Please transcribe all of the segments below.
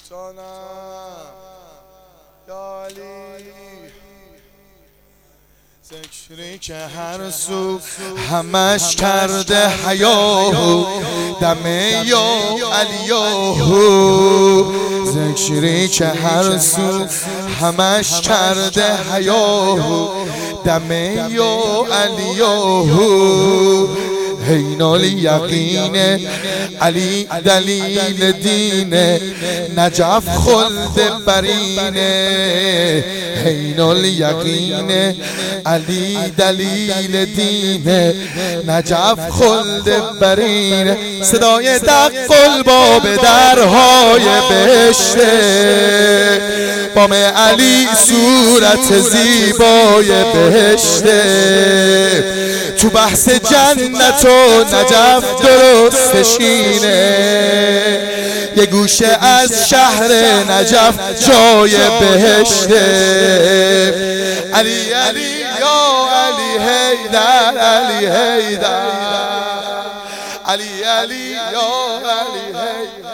جانم یا علی، ذکری که هر سو همش کرده حیاهو دمه یا علیاهو، ذکری که هر سو همش کرده حیاهو دمه یا علیاهو، حین الیقین علی دلیل دینه نجف خلد برینه، حین الیقین علی دلیل دینه نجف خلد برینه، صدای دق الباب درهای بهشته، بام علی صورت زیبای بهشته، تو بحث جنت و نجف درستشینه، یه گوشه از شهر نجف جای بهشته، علی علی یا علی حیدر علی حیدر علی علی یا علی حیدر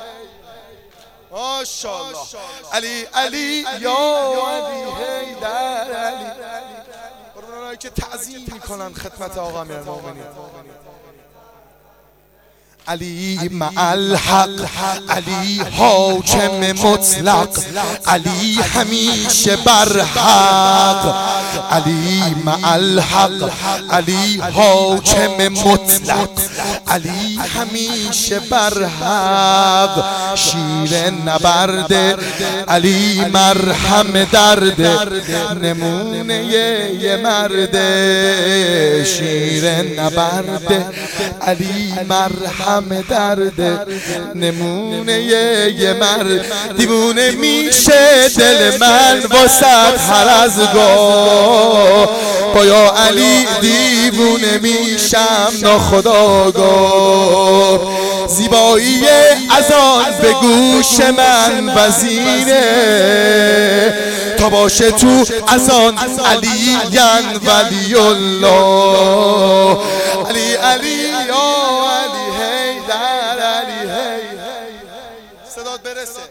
ماشاءالله علی علی یا علی حیدر علی اونایی که تعظیم میکنن خدمت آقا امیرالمومنین. علی مع الحق، علی حاکم مطلق، علی همیشه بر حق، علی مع الحق، علی حاکم مطلق، علی همیشه بر حق، شیر نبرد علی مرهم درد نمونه یه مرد، شیر نبرد علی مرهم درد نمونه یه مرد، دیوونه میشه دل من واسط هر از گاه، با یا علی دیوونه میشم ناخداگاه، زیبایی اذان به گوش من وزینه، تا باشه تو اذان علی ولی الله، علی علی یا صدات برسه.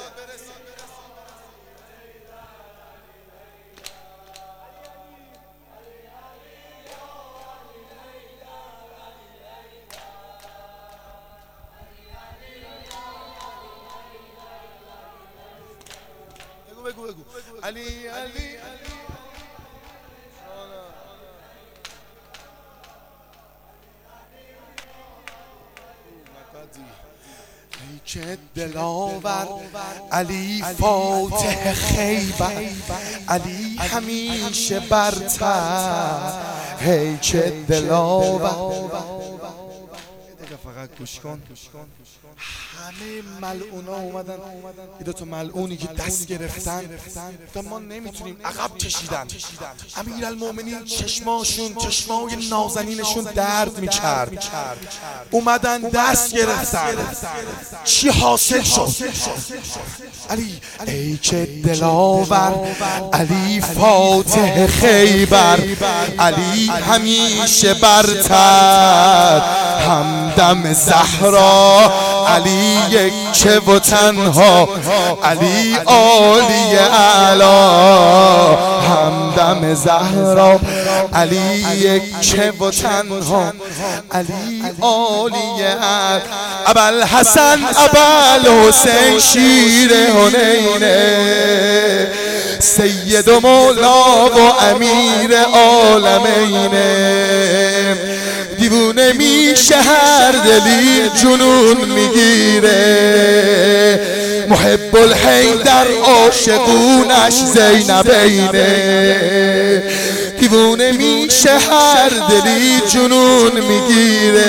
بگو علی علی ای که دلاور علی فاتح خیبر، علی همیشه برتر، ای که دلاور فقط گوش کن، همه ملعونا اومدن، یه دو تا ملعونی که دست گرفتن تا ما نمیتونیم عقب کشیدن، امیرالمومنین چشماشون چشمای نازنینشون درد میکرد، اومدن دست گرفتن، چی حاصل شد؟ علی ای که دلاور علی فاتح خیبر، علی همیشه برتر، همدم زهرا علی یک و تنها، علی عالی اعلا، همدم زهرا علی یک و تنها، علی عالی اعلا، ابوالحسن ابوالحسین شیر حنینه، سید و مولا و امیر عالمینه، دیوونه میشه هر دلی جنون میگیره، محب الحیدر عاشقونش زینبینه، دیوونه میشه هر دلی جنون میگیره،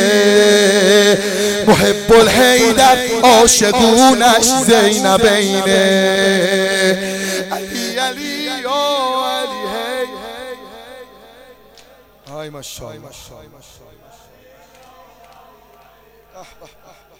محب الحیدر عاشقونش زینبینه، علی علی یا علی هی های ماشاءالله.